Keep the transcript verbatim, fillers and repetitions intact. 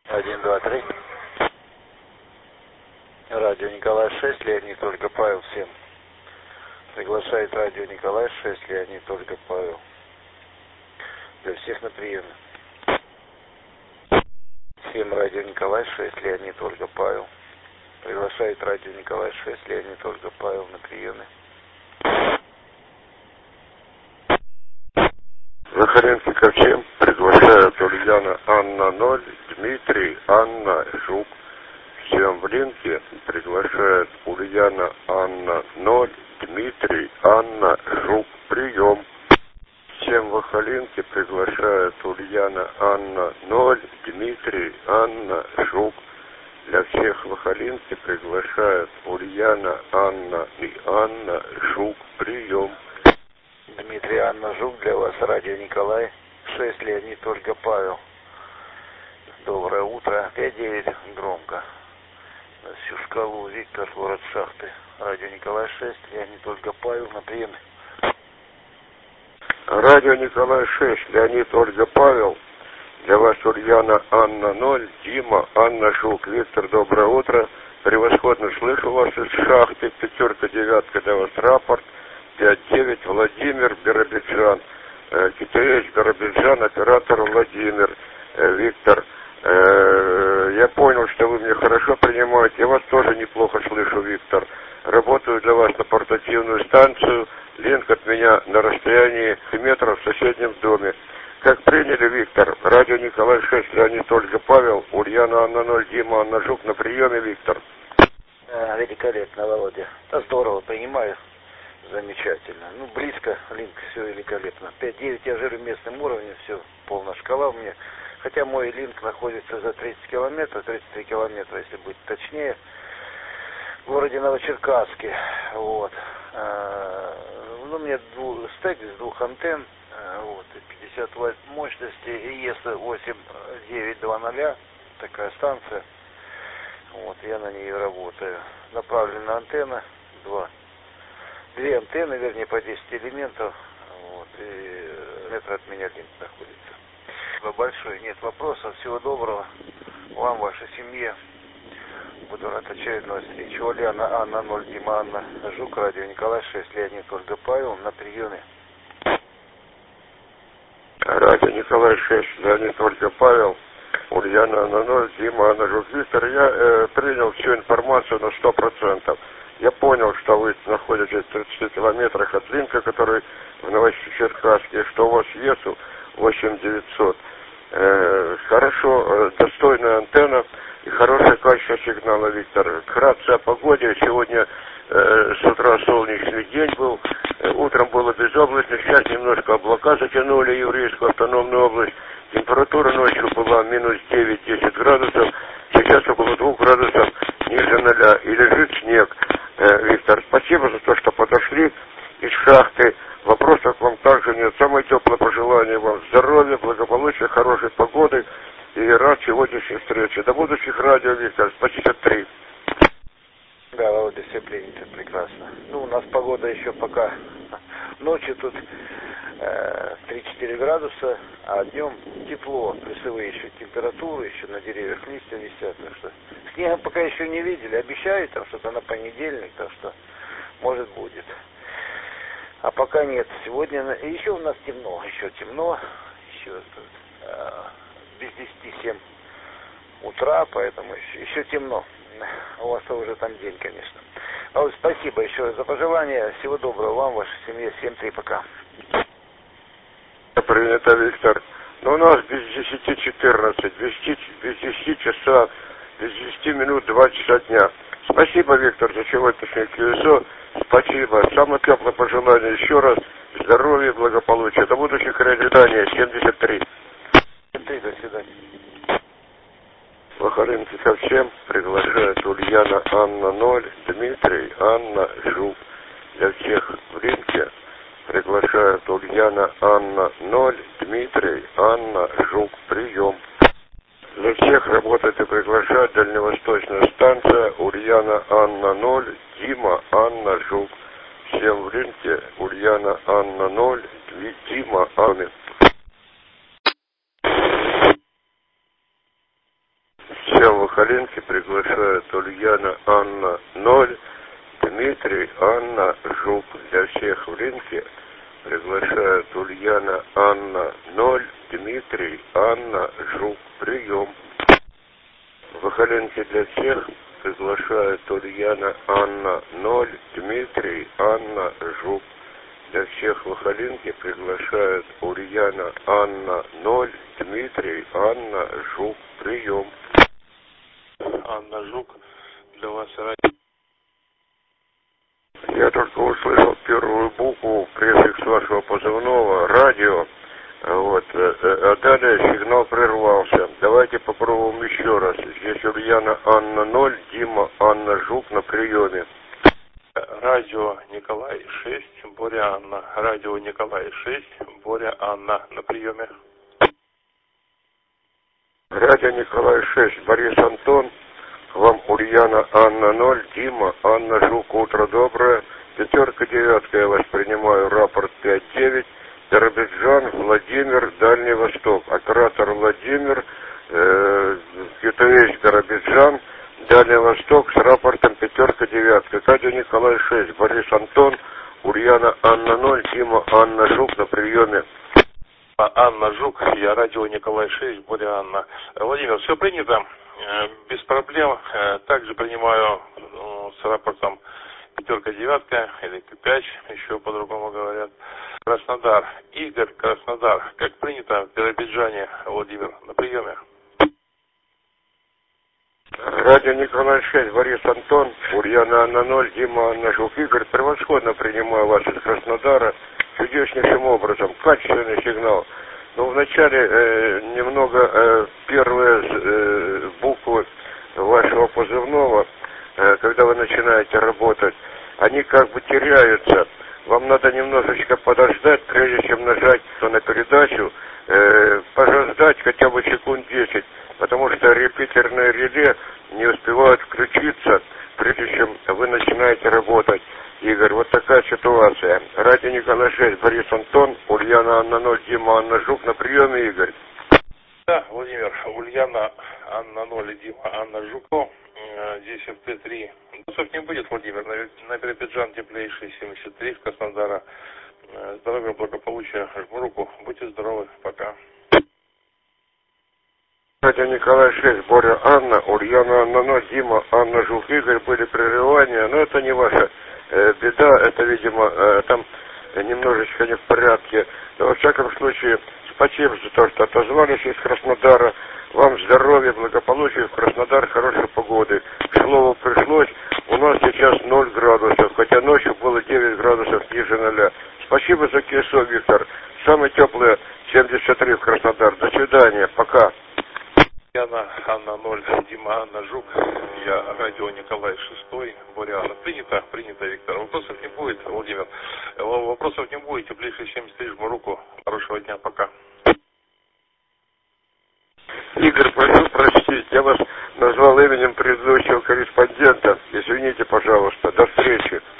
Один, два, три. Радио Николай шесть, Леонид Ольга Павел, всем. Приглашает радио Николай шесть, Леонид Ольга Павел. Для всех на приеме. Всем радио Николай шесть, Леонид Ольга Павел. Приглашает радио Николай шесть, Леонид Ольга Павел на приеме. Захаренко ко всем. Приглашают Ульяна Анна ноль, Дмитрий, Анна, Жук. Всем в линке. Приглашает Ульяна Анна ноль, Дмитрий, Анна, Жук. Прием. Всем в Ахалинке приглашает Ульяна Анна ноль, Дмитрий, Анна, Жук. Для всех в Ахалинке приглашает Ульяна Анна и Анна, Жук. Прием. Дмитрий, Анна, Жук, для вас радио Николай шесть, Леонид Ольга Павел. Доброе утро. пять девять громко. На всю шкалу Виктор, город Шахты. Радио Николай шесть, Леонид Ольга Павел на приеме. Радио Николай шесть, Леонид Ольга Павел. Для вас Ульяна Анна ноль, Дима, Анна Жук. Виктор, доброе утро. Превосходно слышу вас из Шахты. Пятерка, девятка, для вас рапорт. пять девять, Владимир, Биробиджан. КТС, Биробиджан, оператор Владимир. Виктор, я понял, что вы меня хорошо принимаете. Я вас тоже неплохо слышу, Виктор. Работаю для вас на портативную станцию. Линк от меня на расстоянии метров в соседнем доме. Как приняли, Виктор? Радио Николай шесть, Леонид Ольга Павел. Ульяна Анна ноль, Дима, Анна Жук на приеме, Виктор. А, великолепно, Володя. Да, здорово, принимаю. Замечательно. Ну, близко, линк, все великолепно. пять девять я жирю местным уровнем, все, полная шкала у меня. Хотя мой линк находится за тридцать километров, тридцать три километра, если быть точнее, в городе Новочеркасске. Вот. А, ну, у меня дву, стек из двух антенн, а, вот, пятьдесят ватт мощности, и ИЭС восемь девять два ноль, такая станция. Вот, я на ней работаю. Направлена антенна, два. Две антенны, вернее, по десять элементов, вот, и метр от меня линк находится. Большой, нет вопросов, всего доброго, вам, вашей семье. Буду рад очередной встречи. Ульяна Анна ноль, Дима, Анна Жук, радио Николай шесть, Леонид Ольга Павел на приеме. Радио Николай шесть, Леонид Ольга Павел. Ульяна Анна ноль, Дима, Анна Жук. Виктор, я э, принял всю информацию на сто процентов. Я понял, что вы находитесь в тридцати километрах от линка, который в Новочеркасске, что у вас ЕСУ восемь девятьсот. Э, хорошо, э, достойная антенна и хорошее качество сигнала, Виктор. Вкратце о погоде. Сегодня э, с утра солнечный день был. Э, утром было безоблачно, сейчас немножко облака затянули еврейскую автономную область. Температура ночью была минус девять-десять градусов. Сейчас около двух градусов ниже ноля. И лежит снег. Э, Виктор, спасибо за то, что подошли из Шахты. Вопросов к вам также нет. Самое теплое пожелание вам здоровья, благополучия, хорошей погоды. И рад сегодняшней встрече. До будущих радио, Виктор. Спасибо, три. Да, Володя, все принято, прекрасно. Ну, у нас погода еще пока ночью тут э, три-четыре градуса, а днем тепло, плюсовые еще температуры, еще на деревьях листья висят, так что снега пока еще не видели, обещают там что-то на понедельник, так что может будет. А пока нет, сегодня еще у нас темно, еще темно, еще э, без десяти семь утра, поэтому еще, еще темно. У вас уже там день, конечно. А вот спасибо еще раз за пожелание. Всего доброго вам, вашей семье. семь три, пока. Принято, Виктор. Но у нас без десяти четырнадцать, без десяти часа, без десяти минут два часа дня. Спасибо, Виктор, за сегодняшнее КСО. Спасибо. Самое теплое пожелание еще раз. Здоровья, благополучия. До будущих радиоданий. семьдесят три. семь три, до свидания. Вахаренко ко всем. Приглашает Ульяна Анна ноль, Дмитрий, Анна Жук. Для всех в линке приглашает Ульяна Анна ноль, Дмитрий, Анна Жук. Прием. Для всех работает и приглашает дальневосточная станция Ульяна Анна ноль, Дима, Анна Жук. Всем в линке Ульяна Анна ноль, Дима, Анна. Выхоленки приглашают Ульяна, Анна, ноль, Дмитрий, Анна, Жук. Для всех в линке приглашают Ульяна, Анна, ноль, Дмитрий, Анна, Жук. Прием. Выхоленки для всех приглашают Ульяна, Анна, ноль, Дмитрий, Анна, Жук. Для всех Выхоленки приглашают Ульяна, Анна, ноль, Дмитрий, Анна, Жук. Прием. Анна Жук, для вас радио. Я только услышал первую букву, префикс вашего позывного, радио. Вот, а далее сигнал прервался. Давайте попробуем еще раз. Здесь Ульяна, Анна, ноль, Дима, Анна, Жук на приеме. Радио Николай шесть, Боря Анна. Радио Николай шесть, Боря Анна на приеме. Радио Николай шесть, Борис Антон. Вам Ульяна, Анна, ноль, Дима, Анна, Жук. Утро доброе. Пятерка, девятка, я вас принимаю. Рапорт пять девять. Биробиджан, Владимир, Дальний Восток. Оператор Владимир, э, КТВ Биробиджан, Дальний Восток с рапортом пятерка, девятка. Радио Николай шесть, Борис Антон, Ульяна, Анна, ноль, Дима, Анна, Жук на приеме. Анна Жук, я радио Николай шесть, Боря Анна. Владимир, все принято, без проблем. Также принимаю с рапортом пятерка, девятка или пять, еще по-другому говорят. Краснодар. Игорь, Краснодар. Как принято в Биробиджане, Владимир, на приеме. Радио Николай шесть, Борис Антон, Ульяна, Анна, ноль, Дима, Анна, Жук. Игорь, превосходно принимаю вас из Краснодара. Чудеснейшим образом. Качественный сигнал. Но вначале э, немного э, первые э, буквы вашего позывного, э, когда вы начинаете работать, они как бы теряются. Вам надо немножечко подождать, прежде чем нажать на передачу, э, подождать хотя бы секунд десять, потому что репитерные реле не успевают включиться, прежде чем вы начинаете работать. Игорь, вот такая ситуация. Радио Николай шесть, Борис Антон, Ульяна, Анна, ноль, Дима, Анна, Жук на приеме, Игорь. Да, Владимир, Ульяна, Анна, ноль, Дима, Анна, Жук. Здесь эф тэ три. Досов не будет, Владимир, на Биробиджан теплейший, семьдесят три с Краснодара. Здоровья, благополучия, жму руку. Будьте здоровы, пока. Радио Николай шесть, Боря, Анна, Ульяна, Анна, ноль, Дима, Анна, Жук, Игорь, были прерывания, но это не ваша э, беда, это, видимо, э, там немножечко не в порядке. Но, во всяком случае, спасибо за то, что отозвались из Краснодара. Вам здоровья, благополучия, в Краснодар хорошей погоды. К слову, пришлось, у нас сейчас ноль градусов, хотя ночью было девять градусов ниже ноля. Спасибо за КСО, Виктор. Самое теплое семьдесят три в Краснодар. До свидания, пока. Яна, Анна, ноль, Дима, Анна, Жук. Я радио Николай шесть, Боря Анна. Принято, принято, Виктор. Вопросов не будет, Владимир. Вопросов не будет. Теплейший семьдесят три, жму руку. Хорошего дня, пока. Игорь, прошу простить, я вас назвал именем предыдущего корреспондента. Извините, пожалуйста. До встречи.